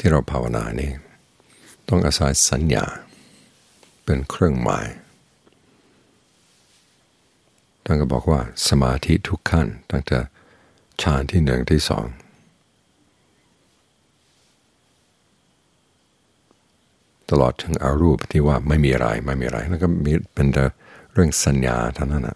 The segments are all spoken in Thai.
ที่เราภาวนานี่ต้องอาศัยสัญญาเป็นเครื่องหมายท่านก็บอกว่าสมาธิทุกขั้นตั้งแต่ฌานที่1ที่2ตลอดถึงอารูปที่ว่าไม่มีอะไรแล้วก็มีเป็นแต่เรื่องสัญญาเท่านั้นนะ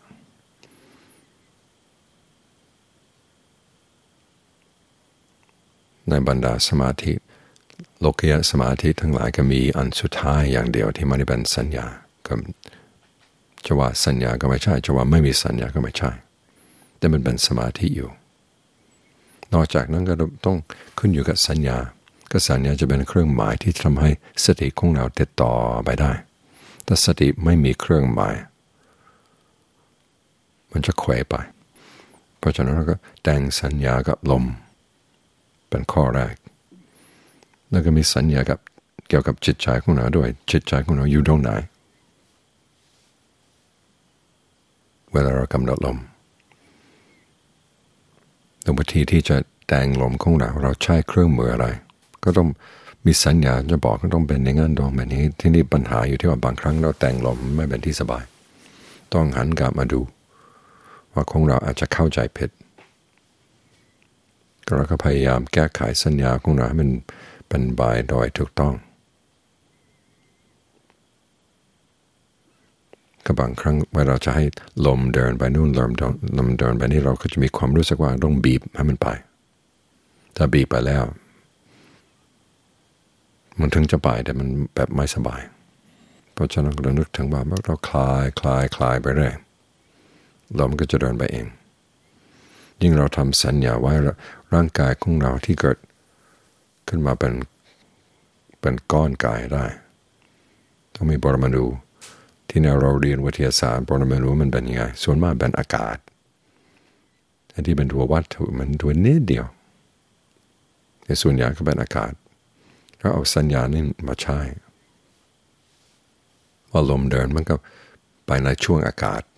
ในบรรดาสมาธิโลกียสมาธิทั้งหลายก็มีอันสุดท้ายอย่างเดียวที่ไม่ได้เป็นสัญญาก็จะว่าสัญญาก็ไม่ใช่จะว่าไม่มีสัญญาก็ไม่ใช่แต่มันเป็นสมาธิอยู่นอกจากนั้นก็ต้องขึ้นอยู่กับสัญญาก็สัญญาจะเป็นเครื่องหมายที่ทำให้สติของเราติดต่อไปได้แต่สติไม่มีเครื่องหมายมันจะเขวไปเพราะฉะนั้นเราก็แต่งสัญญากับลมเป็นข้อแรกแล้วก็มีสัญญากับเกี่ยวกับจิตใจของเราด้วยจิตใจของเราอยู่ตรงไหนเวลาเรากำหนดลมแต่วิธีที่จะแต่งลมของเราใช้เครื่องมืออะไรก็ต้องมีสัญญาจะบอกก็ต้องเป็นอย่างนั้นแบบนี้ที่นี่ปัญหาอยู่ที่ว่าบางครั้งเราแต่งลมไม่เป็นที่สบายต้องหันกลับมาดูว่าของเราอาจจะเข้าใจผิดเราก็พยายามแก้ไขสัญญาของเราให้มันเป็นบายโดยถูกต้องก็บางครั้งเวลาเราจะให้ลมเดินไปนู่นลมเดินไปนี่เราก็จะมีความรู้สึกว่าต้องบีบให้มันไปถ้าบีบไปแล้วมันถึงจะไปแต่มันแบบไม่สบายเพราะฉะนั้นเรานึกถึงว่าเราคลายไปเรื่อยลมก็จะเดินไปเองยิ่งเราทำสัญญาไว้ร่างกายของเราที่เกิดขึ้นมาเป็นก้อนกายได้ต้องมีปรมาณูที่เราเรียนวิทยาศาสตร์ปรมาณูมันเป็นยังไงส่วนมากเป็นอากาศแต่ที่เป็นตัววัตถุมันตัวนิดเดียวแต่ส่วนใหญ่ก็เป็นอากาศก็เอาสัญญานี่มาใช้ว่าลมเดินมันก็ไปในช่วงอากาศ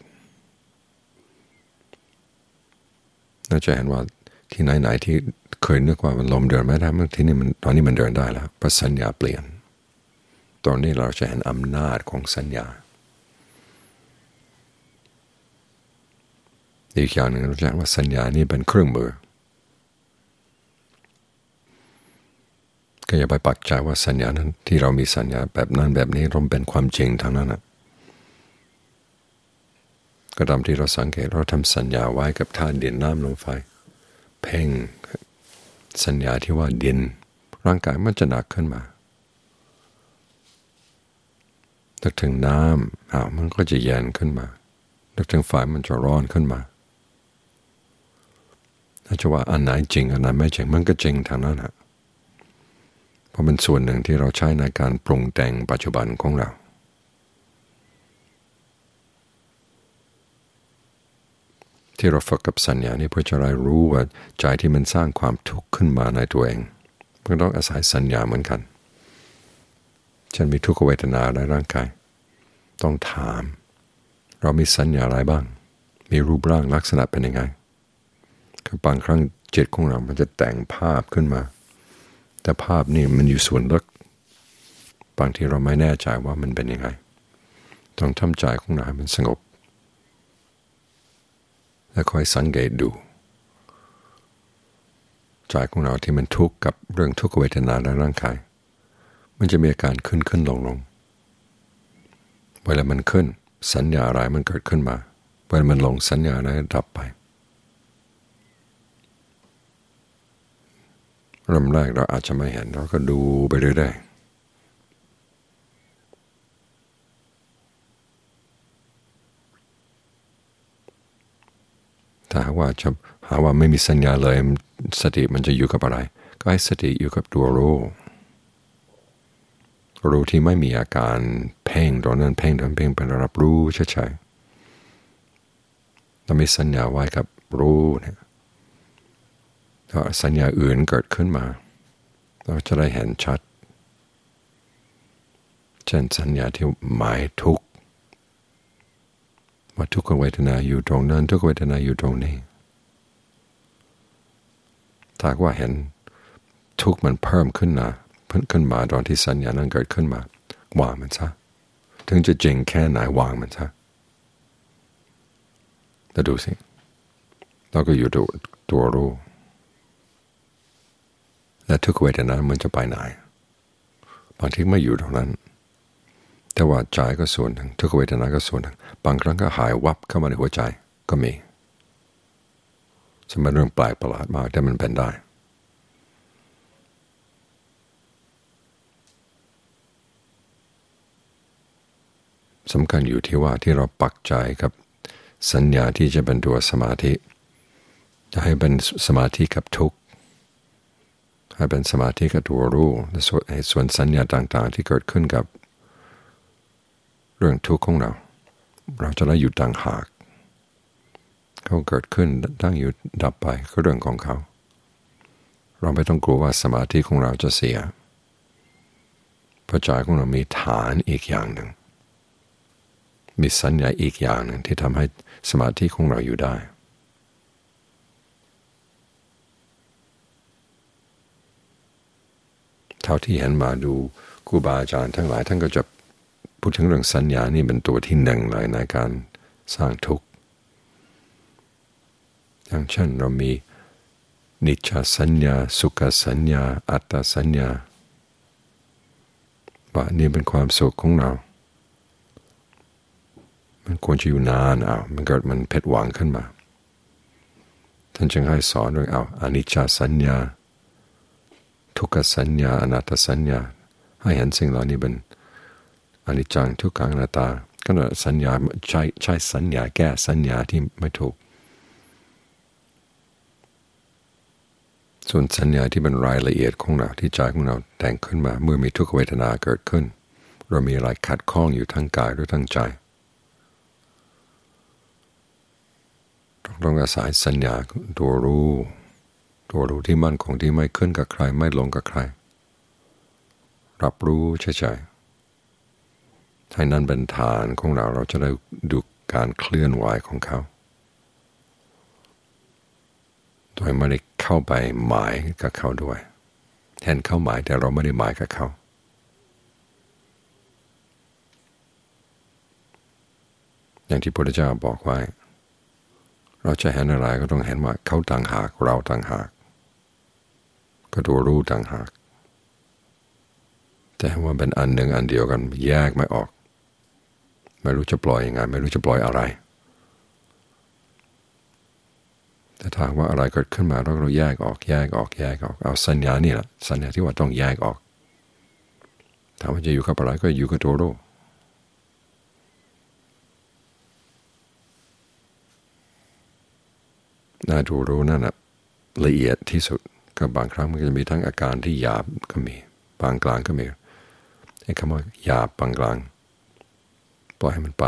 น่าจะเห็นว่าที่ไหนที่เคยนึกว่ามันลมเดินไม่ได้เมื่อที่นี่มันตอนนี้มันเดินได้แล้วเพราะสัญญาเปลี่ยนตอนนี้เราจะเห็นอำนาจของสัญญาอีกอย่างหนึ่งเราจะเห็นว่าสัญญานี่เป็นเครื่องมือก็อย่าไปปักใจว่าสัญญานั้นที่เรามีสัญญาแบบนั้นแบบนี้ร่มเป็นความจริงทั้งนั้นนะก็ตามที่เราสังเกตเราทำสัญญาไว้กับธาตุดินน้ำลมไฟเพ่งสัญญาที่ว่าดินร่างกายมันจะหนักขึ้นมานึกถึงน้ำมันก็จะเย็นขึ้นมานึกถึงไฟมันจะร้อนขึ้นมาถ้าจะว่าอันไหนจริงอันไหนไม่จริงมันก็จริงทางนั้นแหละเพราะเป็นส่วนหนึ่งที่เราใช้ในการปรุงแต่งปัจจุบันของเราที่เราฝึกกับสัญญานี่เพื่อจะได้รู้ว่าใจที่มันสร้างความทุกข์ขึ้นมาในตัวเองมันต้องอาศัยสัญญาเหมือนกันฉันมีทุกขเวทนาในร่างกายต้องถามเรามีสัญญาอะไรบ้างมีรูปร่างลักษณะเป็นยังไงคือบางครั้งจิตของเรามันจะแต่งภาพขึ้นมาแต่ภาพนี่มันอยู่ส่วนลึกบางทีเราไม่แน่ใจว่ามันเป็นยังไงต้องทำใจของเราให้มันสงบและคอยสังเกตดูใจของเราที่มันทุกข์กับเรื่องทุกขเวทนาในร่างกายมันจะมีอาการขึ้นลงเวลามันขึ้นสัญญาอะไรมันเกิดขึ้นมาเวลามันลงสัญญาอะไรดับไปเริ่มแรกเราอาจจะไม่เห็นเราก็ดูไปเรื่อยถ้าหากว่าไม่มีสัญญาเลยสติมันจะอยู่กับอะไรก็ให้สติอยู่กับตัวรู้ที่ไม่มีอาการเพ่งตรงนั้นเพ่งเป็นรับรู้เฉยๆเรามีสัญญาไว้กับรู้เนี่ยถ้าสัญญาอื่นเกิดขึ้นมาเราจะได้เห็นชัดเช่นสัญญาที่หมายทุกข์ว่าทุกขเวทนาอยู่ตรงนั้นทุกขเวทนาอยู่ตรงนี้ถ้าว่าเห็นทุกข์มันเพิ่มขึ้นนะขึ้นมาตอนที่สัญญานั้นเกิดขึ้นมาวางมันซะถึงจะจริงแค่ไหนวางมันซะแล้วดูสิเราก็อยู่ตัวรู้และทุกเวทนามันจะไปไหนบางทีไม่อยู่ตรงนั้นแต่ว่าใจก็ส่วนหนึ่งทุกเวทนาก็ส่วนหนึ่งบางครั้งก็หายวับเข้ามาในหัวใจก็มีสมัยเรื่องแปลกประหลาดมากแต่มันเป็นได้สำคัญอยู่ที่ว่าที่เราปักใจกับสัญญาที่จะเป็นตัวสมาธิจะให้เป็นสมาธิกับทุกข์ให้เป็นสมาธิกับตัวรู้และส่วนสัญญาต่างๆที่เกิดขึ้นกับเรื่องทุกข์ของเราจะได้อยู่ต่างหากเขาเกิดขึ้นตั้งอยู่ดับไปก็เรื่องของเขาเราไม่ต้องกลัวว่าสมาธิของเราจะเสียเพราะใจของเรามีฐานอีกอย่างหนึ่งมีสัญญาอีกอย่างหนึ่งที่ทำให้สมาธิของเราอยู่ได้เท่าที่เห็นมาดูครูบาอาจารย์ทั้งหลายท่านก็จะพูดถึงเรื่องสัญญานี่เป็นตัวที่หนึ่งเลยในการสร้างทุกข์อย่างเช่นเรามีนิจจสัญญาสุขสัญญาอัตตสัญญาว่านี่เป็นความสุขของเรามันควรจะอยู่นานมันเกิดมันผิดหวังขึ้นมาท่านจึงให้สอนเรื่องอนิจจสัญญาทุกขสัญญาอนัตตสัญญาให้เห็นสิ่งเหล่านี้เป็นอนิจจังทุกขังอนัตตาก็เลยสัญญาใช้สัญญาแก้สัญญาที่ไม่ถูกส่วนสัญญาที่เป็นรายละเอียดของเราที่ใจของเราแต่งขึ้นมาเมื่อมีทุกขเวทนาเกิดขึ้นเรามีอะไรขัดข้องอยู่ทั้งกายหรือทั้งใจต้องอาศัยสัญญาตัวรู้ที่มั่นคงที่ไม่ขึ้นกับใครไม่ลงกับใครรับรู้เฉยๆให้นั่นเป็นฐานของเราจะได้ดูการเคลื่อนไหวของเขาโดยไม่ได้เข้าไปหมายกับเขาด้วยแทนเข้าหมายแต่เราไม่ได้หมายกับเขาอย่างที่พระพุทธเจ้าบอกไว้เราจะเห็นอะไรก็ต้องเห็นว่าเขาต่างหากเราต่างหากก็ตัวรู้ต่างหากแต่ว่าเป็นอันหนึ่งอันเดียวกันแยกไม่ออกไม่รู้จะปล่อยยังไงไม่รู้จะปล่อยอะไรแต่ถ้าว่าอะไรเกิดขึ้นมาเราแยกออกเอาสัญญานี่แหละสัญญาที่ว่าต้องแยกออกถ้าว่าจะอยู่กับอะไรก็อยู่กับตัวรู้ตัวรู้นั่นละละเอียดที่สุดก็บางครั้งมันจะมีทั้งอาการที่หยาบก็มีปานกลางก็มีไอ้คำว่าหยาบปานกลางปล่อยให้มันไป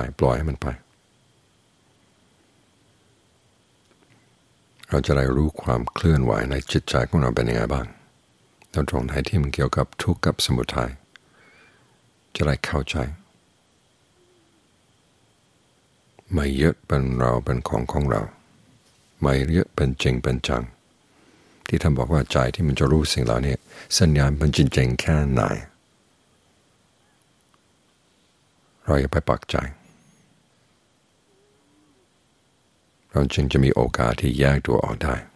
เราจะได้รู้ความเคลื่อนไหวในจิตใจของเราเป็นยังไงบ้างแล้วตรงไหนที่มันเกี่ยวกับทุกข์กับสมุทัยจะได้เข้าใจไม่ยึดเป็นเราเป็นของเราไม่ยึดเป็นจริงเป็นจังที่ท่านบอกว่าใจที่มันจะรู้สิ่งเหล่านี้สัญญาณเป็นจริงๆแค่ไหนเราอย่าไปปักใจเราจึงจะมีโอกาสที่แยกตัวออกได้